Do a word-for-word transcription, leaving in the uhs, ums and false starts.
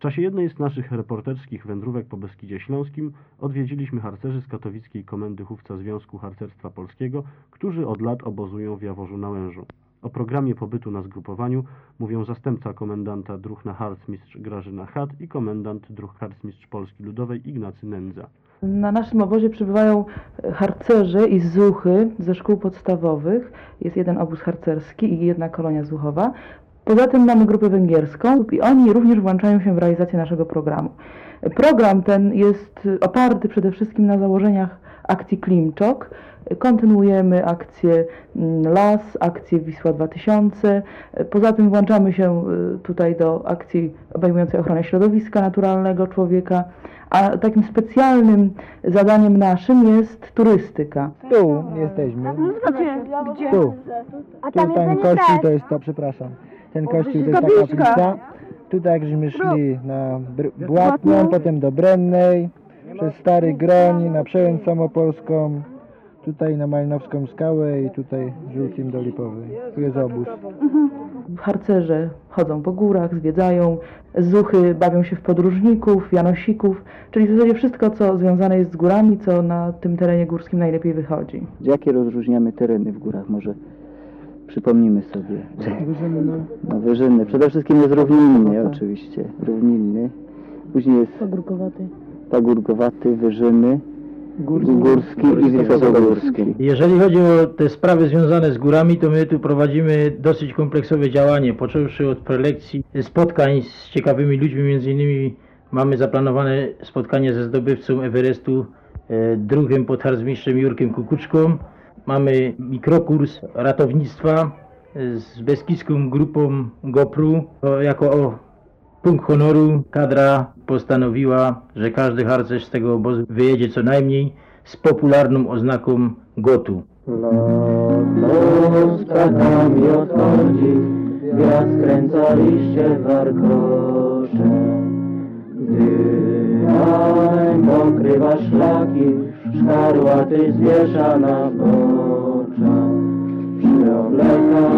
czasie jednej z naszych reporterskich wędrówek po Beskidzie Śląskim odwiedziliśmy harcerzy z katowickiej Komendy Chówca Związku Harcerstwa Polskiego, którzy od lat obozują w Jaworzu na Łężu. O programie pobytu na zgrupowaniu mówią zastępca komendanta druhna harcmistrz Grażyna Chat i komendant druhn harcmistrz Polski Ludowej Ignacy Nędza. Na naszym obozie przybywają harcerze i zuchy ze szkół podstawowych. Jest jeden obóz harcerski i jedna kolonia zuchowa. Poza tym mamy grupę węgierską i oni również włączają się w realizację naszego programu. Program ten jest oparty przede wszystkim na założeniach akcji Klimczok. Kontynuujemy akcję Las, akcję Wisła dwa tysiące. Poza tym włączamy się tutaj do akcji obejmującej ochronę środowiska naturalnego człowieka, a takim specjalnym zadaniem naszym jest turystyka. Tu jesteśmy. Gdzie? Gdzie? Tu. A Tu tam jest ten ten kościół to jest to, przepraszam. Ten kościół to jest ta kaplica. Tutaj jakśmy szli na Br- Błatną, potem do Brennej, przez Stary Groń, na Przełęcz Samopolską, tutaj na Malinowską Skałę i tutaj Żółcim do Lipowej. Tu jest obóz. Harcerze chodzą po górach, zwiedzają, zuchy bawią się w podróżników, janosików, czyli w zasadzie wszystko, co związane jest z górami, co na tym terenie górskim najlepiej wychodzi. Jakie rozróżniamy tereny w górach? Może przypomnimy sobie. Wyżyny, no. No, wyżyny. Przede wszystkim jest równinny, oczywiście. Równinny. Później jest Pagórkowaty. pagórkowaty, wyżyny, Górski, górski i wysokogórski. Jeżeli chodzi o te sprawy związane z górami, to my tu prowadzimy dosyć kompleksowe działanie, począwszy od prelekcji, spotkań z ciekawymi ludźmi, między innymi mamy zaplanowane spotkanie ze zdobywcą Everestu, e, druhym podharcmistrzem Jurkiem Kukuczką. Mamy mikrokurs ratownictwa e, z beskidzką grupą GoPru. O, jako o punkt honoru kadra postanowiła, że każdy harcerz z tego obozu wyjedzie co najmniej z popularną oznaką gotu. Los krakami odchodzi, gwiazd kręca liście warkocze. Gdy nań pokrywa szlaki, szkarłaty zwiesza na oczach. Przyobleka